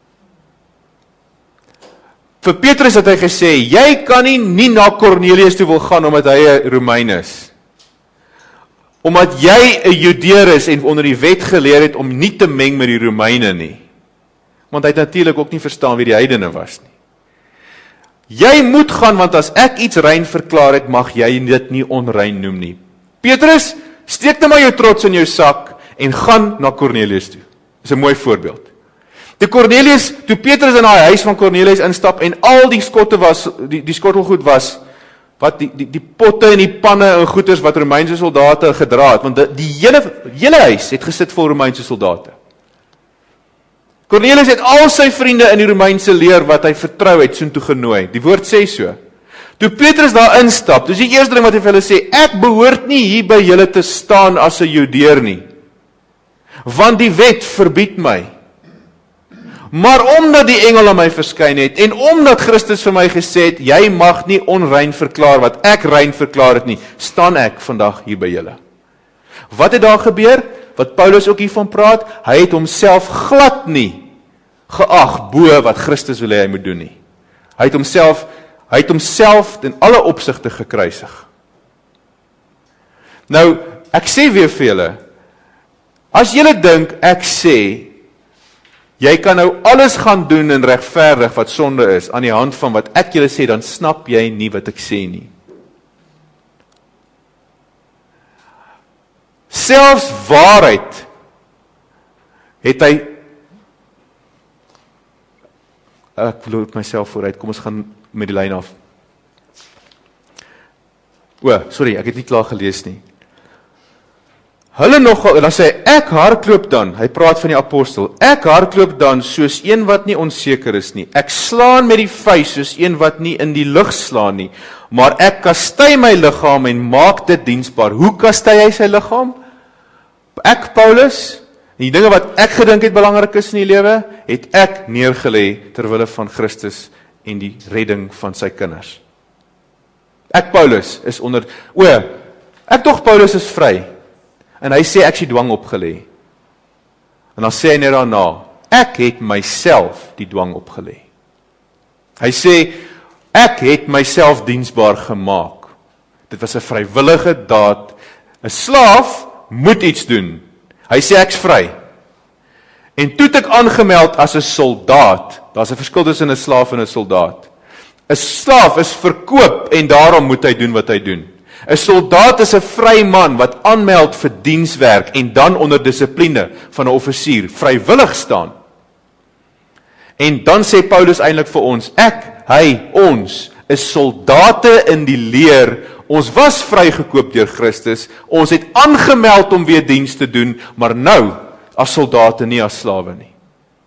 A: Vir Petrus het hy gesê, jy kan nie, nie na Cornelius toe wil gaan, omdat hy 'n Romein is. Omdat jy 'n Judeer is, en onder die wet geleer het, om nie te meng met die Romeine nie. Want hy het natuurlik ook nie verstaan wie die heidene was nie. Jy moet gaan, want as ek iets rein verklaar het, mag jy dit nie onrein noem nie. Petrus, steek nou maar jou trots in jou sak, en gaan na Cornelius toe. Dis 'n mooi voorbeeld. Die Cornelius, toe Petrus in daai huis van Cornelius instap, en al die skotte was, die, die skottelgoed was, wat die, die, die potte en die panne en goeders wat Romeinse soldate gedra het, want die, die hele, hele huis het gesit vol Romeinse soldate. Cornelius het al sy vriende in die Romeinse leer, wat hy vertrou het, soontoe genooi. Die woord sê so. Toe Petrus daar instap, dis die eerste ding wat hy vir hulle sê, ek behoort nie hier by julle te staan as 'n Judeer nie, want die wet verbied my. Maar omdat die engel aan my verskyn het, en omdat Christus vir my gesê het, jy mag nie onrein verklaar wat ek rein verklaar het nie, staan ek vandag hier by julle. Wat het daar gebeur? Wat Paulus ook hiervan praat, hy het homself glad nie geag bo wat Christus wil hê hy moet doen nie. Hy het homself, hy het homself in alle opsigte gekruisig. Nou, ek sê weer vir julle, as julle dink ek sê, jy kan nou alles gaan doen en regverdig wat sonde is, aan die hand van wat ek julle sê, dan snap jy nie wat ek sê nie. Selfs waarheid het hy, ek loop myself vooruit, kom ons gaan met die lyn af. O, sorry, ek het nie klaar gelees nie. Hulle nogal, dan sê hy, ek hardloop dan, hy praat van die apostel, ek hardloop dan soos een wat nie onseker is nie, ek slaan met die vuis soos een wat nie in die lug slaan nie, maar ek kastei my liggaam en maak dit diensbaar. Hoe kastei hy sy liggaam? Ek, Paulus, die dinge wat ek gedink het belangrik is in die lewe, het ek neergelê ter wille van Christus en die redding van sy kinders. Ek, Paulus, is onder, o, ek tog Paulus is vry, en hy sê ek is die dwang opgelê. En dan sê hy net daarna, ek het myself die dwang opgelê. Hy sê, ek het myself diensbaar gemaak. Dit was 'n vrywillige daad. 'n Slaaf moet iets doen. Hy sê ek's vry. En toe het ek aangemeld as 'n soldaat. Daar's 'n verskil tussen 'n slaaf en 'n soldaat. 'n Slaaf is verkoop en daarom moet hy doen wat hy doen. 'n Soldaat is 'n vry man wat aanmeld vir dienswerk en dan onder dissipline van 'n offisier vrywillig staan. En dan sê Paulus eintlik vir ons, ek, hy, ons is soldate in die leer. Ons was vrygekoop deur Christus. Ons het aangemeld om weer diens te doen, maar nou as soldate, nie as slawe nie.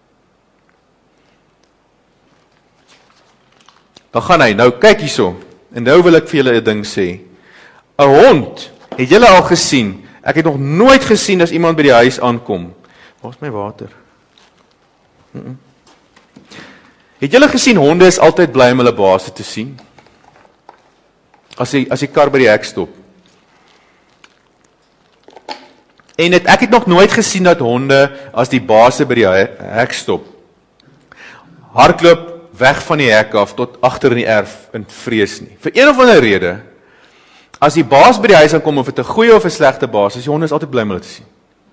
A: Dan gaan hy, nou kyk hierso, en nou wil ek vir julle 'n ding sê. 'n Hond, het julle al gesien? Ek het nog nooit gesien as iemand by die huis aankom. Waar is my water? Mm-mm. Het julle gesien, honde is altyd bly om hulle baas te sien? As die, as die kar by die hek stop. En het, ek het nog nooit gesien dat honde, as die baas by die hek stop, hardloop weg van die hek af, tot agter in die erf, in vrees nie. Vir een of ander rede, as die baas by die huis aankom, of het 'n goeie of 'n slegte baas, is die honde is altyd bly om hulle te sien.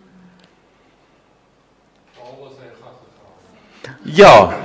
A: Ja.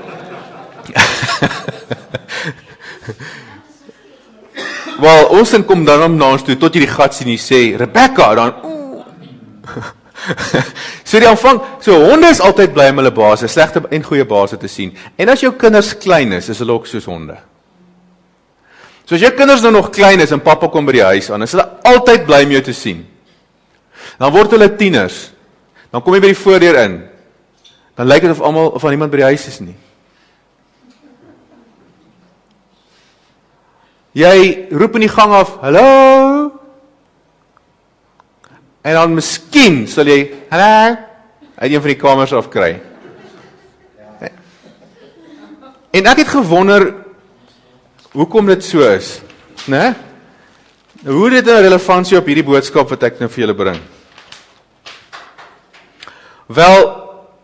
A: Wel, ons kom dan om na ons toe, tot jy die gat sien, jy sê, Rebecca, dan, So die aanvang, so honde is altyd bly om hulle baas, slegte en goeie baas te sien. En as jou kinders klein is, is hulle ook soos honde. So as jou kinders nou nog klein is en pappa kom by die huis aan, is hulle altyd bly om jou te sien. Dan word hulle tieners. Dan kom jy by die voordeur in. Dan lyk dit of almal of aan iemand by die huis is nie. Jy roep in die gang af, hallo? En dan miskien sal jy, hallo, uit een van die kamers afkry. En ek het gewonder, hoekom dit so is, né? Hoe dit 'n relevantie op hierdie boodskap wat ek nou vir julle bring? Wel,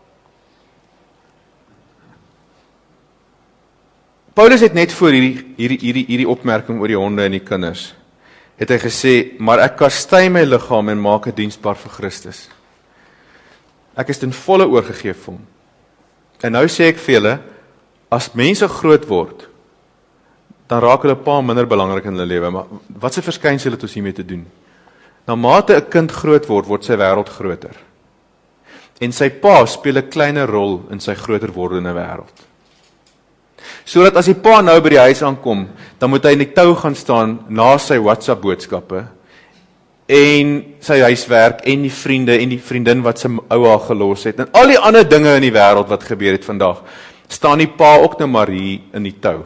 A: Paulus het net voor hierdie, hierdie, hierdie, hierdie opmerking oor die honde en die kinders, het hy gesê, maar ek kastei my liggaam en maak het diensbaar vir Christus. Ek is ten volle oorgegeef vir hom. En nou sê ek vir julle, as mense groot word, dan raak hulle pa minder belangrik in hulle lewe, maar wat se verskynsel het ons hiermee te doen? Na mate 'n kind groot word, word sy wêreld groter. En sy pa speel 'n kleiner rol in sy groter wordende wêreld. Sodat as die pa nou by die huis aankom, dan moet hy in die tou gaan staan na sy WhatsApp boodskappe en sy huiswerk en die vriende en die vriendin wat sy ouma gelos het en al die ander dinge in die wêreld wat gebeur het vandag, staan die pa ook nou maar hier in die tou.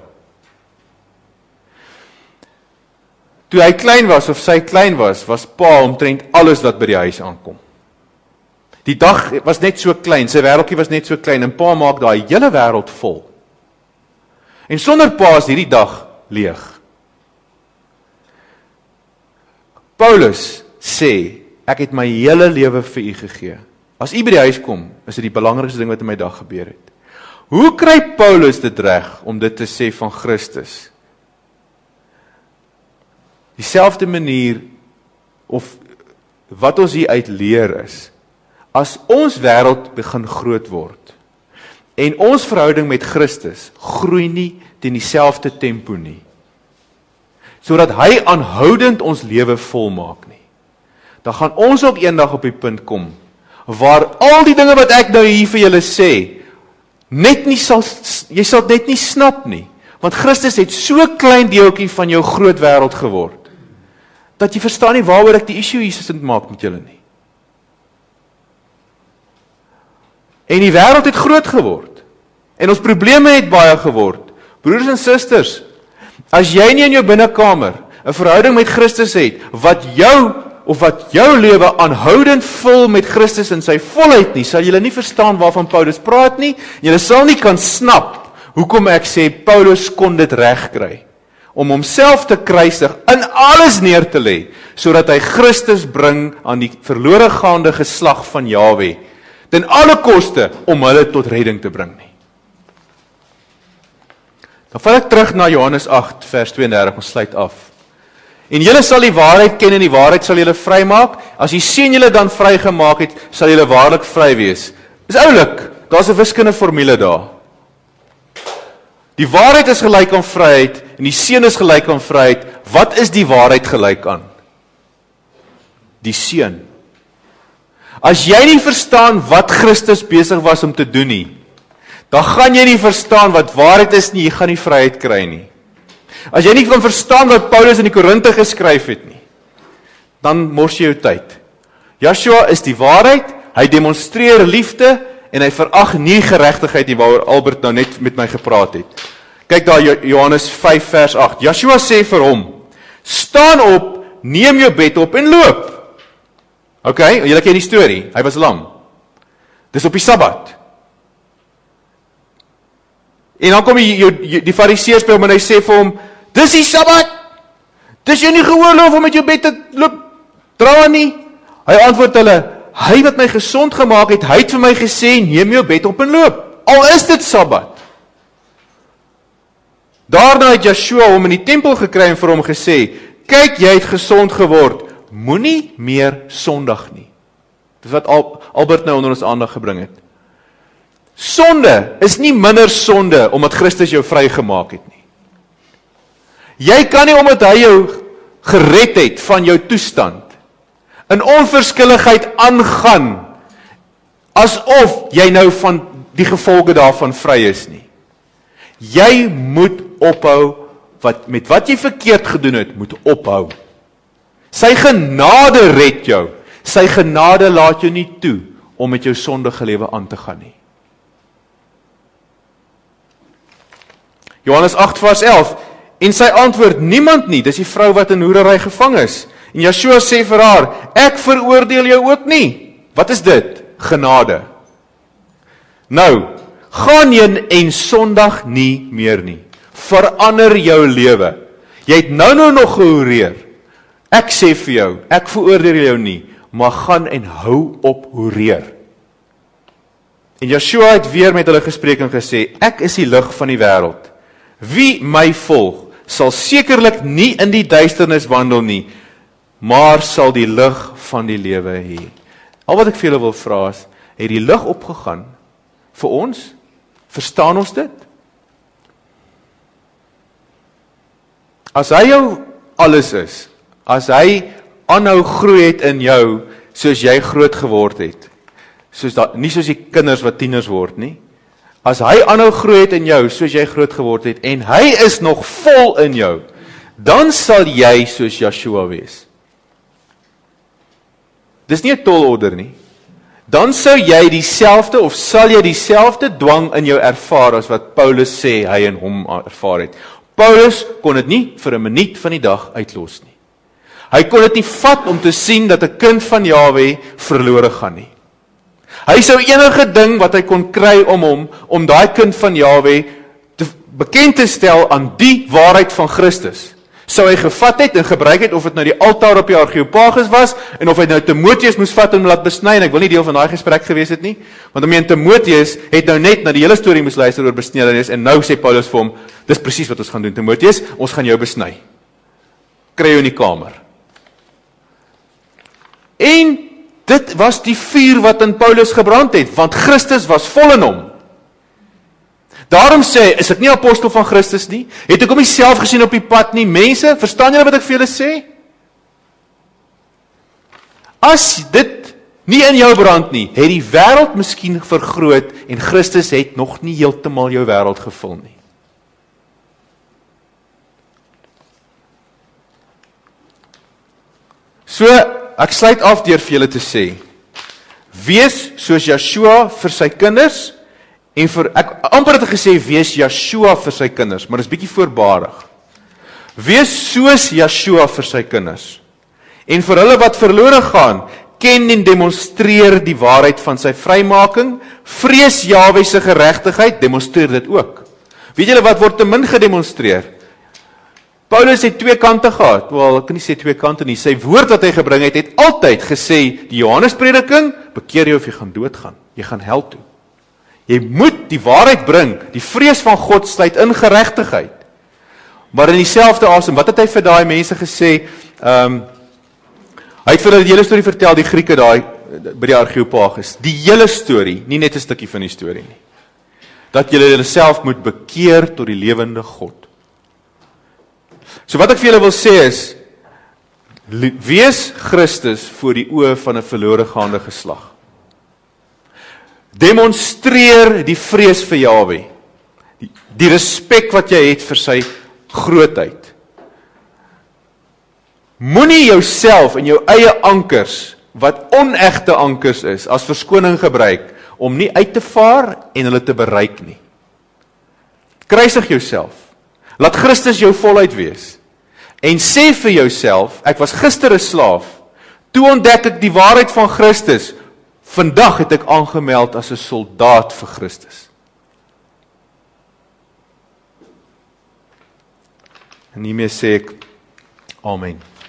A: Toe hy klein was of sy klein was, was pa omtrent alles wat by die huis aankom. Die dag was net so klein, sy wêreldjie was net so klein en pa maak daai hele wêreld vol. En sonder pa is hierdie dag leeg. Paulus sê, ek het my hele lewe vir u gegee. As u by die huis kom, is dit die belangrikste ding wat in my dag gebeur het. Hoe kry Paulus dit reg om dit te sê van Christus? Dieselfde manier, of wat ons hier uit leer is, as ons wêreld begin groot word, en ons verhouding met Christus groei nie teen dieselfde tempo nie, sodat hy aanhoudend ons lewe volmaak nie, dan gaan ons ook eendag op die punt kom, waar al die dinge wat ek nou hier vir julle sê, net nie sal, jy sal net nie snap nie, want Christus het so klein deeltjie van jou groot wêreld geword, dat jy verstaan nie waaroor ek die issue hier sit maak met julle nie. En die wêreld het groot geword, en ons probleme het baie geword. Broers en susters, as jy nie in jou binnekamer 'n verhouding met Christus het, wat jou, of wat jou lewe aanhoudend vul met Christus in sy volheid nie, sal julle nie verstaan waarvan Paulus praat nie, julle sal nie kan snap, hoekom ek sê, Paulus kon dit regkry, om homself te kruisig, in alles neer te lê, sodat hy Christus bring aan die verlore gaande geslag van Jahwe, ten alle koste om hulle tot redding te bring nie. Dan val ek terug na Johannes agt vers tweeëndertig, ons sluit af. En julle sal die waarheid ken en die waarheid sal julle vrymaak. As die Seun julle dan vrygemaak het, sal julle waarlik vry wees. Dis oulik, daar's 'n wiskundige formule daar. Die waarheid is gelyk aan vryheid en die Seun is gelyk aan vryheid. Wat is die waarheid gelyk aan? Die Seun. As jy nie verstaan wat Christus besig was om te doen nie, dan gaan jy nie verstaan wat waarheid is nie, jy gaan nie vryheid kry nie. As jy nie kan verstaan wat Paulus in die Korinte geskryf het nie, dan mors jy jou tyd. Joshua is die waarheid, hy demonstreer liefde, en hy verag nie geregtigheid nie, waaroor Albert nou net met my gepraat het. Kyk daar Johannes vyf vers agt, Joshua sê vir hom, staan op, neem jou bed op en loop. Ok, julle ken die storie, hy was lam. Dis op die Sabbat. En dan kom die, die fariseërs by hom en hy sê vir hom, dis die Sabbat, dis jy nie geoorloof om met jou bed te loop, dra nie. Hy antwoord hulle, hy wat my gesond gemaak het, hy het vir my gesê, neem jou bed op en loop, al is dit Sabbat. Daarna het Joshua hom in die tempel gekry en vir hom gesê, kyk, jy het gesond geword, moenie meer sondig nie. Dis wat Albert nou onder ons aandag gebring het. Sonde is nie minder sonde omdat Christus jou vrygemaak het nie. Jy kan nie omdat hy jou gered het van jou toestand, in onverskilligheid aangaan asof jy nou van die gevolge daarvan vry is nie. Jy moet ophou, wat, met wat jy verkeerd gedoen het, moet ophou. Sy genade red jou, sy genade laat jou nie toe, om met jou sondige lewe aan te gaan nie. Johannes agt vers elf, en sy antwoord, niemand nie, dis die vrou wat in hoerery gevang is. En Yeshua sê vir haar, ek veroordeel jou ook nie. Wat is dit? Genade. Nou, gaan heen en sondig nie meer nie. Verander jou lewe. Jy het nou nou nog gehoreer. Ek sê vir jou, ek veroordeel jou nie, maar gaan en hou op horeer. En Yeshua het weer met hulle gespreek en gesê, ek is die lig van die wêreld. Wie my volg, sal sekerlik nie in die duisternis wandel nie, maar sal die lig van die lewe hê. Al wat ek vir julle wil vra is, het die lig opgegaan vir ons? Verstaan ons dit? As hy jou alles is, as hy aanhou groei het in jou, soos jy groot geword het, soos dat, nie soos die kinders wat tieners word nie, as hy aanhou groei het in jou, soos jy groot geword het, en hy is nog vol in jou, dan sal jy soos Yeshua wees. Dis nie 'n tolorder nie. Dan sou jy dieselfde, of sal jy dieselfde dwang in jou ervaar, as wat Paulus sê, hy en hom ervaar het. Paulus kon dit nie vir 'n minuut van die dag uitlos nie. Hy kon dit nie vat om te sien dat 'n kind van Jahwe verlore gaan nie. Hy sou enige ding wat hy kon kry om hom, om daai kind van Jahwe te bekend te stel aan die waarheid van Christus, sou hy gevat het en gebruik het, of dit nou die altaar op die Areopagus was, en of hy nou Timoteus moes vat en laat besny, en ek wil nie deel van daai gesprek gewees het nie, want om een Timoteus het nou net na die hele storie moes luister oor besnedenis, en nou sê Paulus vir hom, dis presies wat ons gaan doen, Timoteus, ons gaan jou besny. Kry jou in die kamer. En dit was die vuur wat in Paulus gebrand het, want Christus was vol in hom. Daarom sê, is ek nie apostel van Christus nie? Het ek hom nie self gesien op die pad nie? Mense, verstaan julle wat ek vir julle sê? As dit nie in jou brand nie, het die wêreld miskien vergroot, en Christus het nog nie heeltemal jou wêreld gevul nie. So, ek sluit af deur vir julle te sê, wees soos Yeshua vir sy kinders, en vir, ek amper het gesê, wees Yeshua vir sy kinders, maar dit is bietjie voorbarig. Wees soos Yeshua vir sy kinders, en vir hulle wat verlore gaan, ken en demonstreer die waarheid van sy vrymaking, vrees Jahwe se geregtigheid, demonstreer dit ook. Weet julle wat word te min gedemonstreer? Paulus het twee kante gehad, wel, ek kan nie sê twee kante nie, sy woord wat hy gebring het, het altyd gesê, die Johannes prediking, bekeer jou of jy gaan doodgaan, jy gaan hel toe. Jy moet die waarheid bring, die vrees van God sluit in geregtigheid. Maar in dieselfde asem, wat het hy vir daai mense gesê, um, hy het vir hulle die hele storie vertel, die Grieke daai, by die Areopagus, die hele storie, nie net 'n stukkie van die storie nie, dat julle julleself moet bekeer tot die lewende God. So wat ek vir julle wil sê is, wees Christus voor die oë van 'n verlore gaande geslag. Demonstreer die vrees vir Jahwe, die, die respek wat jy het vir sy grootheid. Moenie jouself en jou eie ankers, wat onegte ankers is, as verskoning gebruik, om nie uit te vaar en hulle te bereik nie. Kruisig jouself, laat Christus jou voluit wees, en sê vir jouself, ek was gister 'n slaaf, toe ontdek ek die waarheid van Christus, vandag het ek aangemeld as 'n soldaat vir Christus. En hiermee sê ek, amen.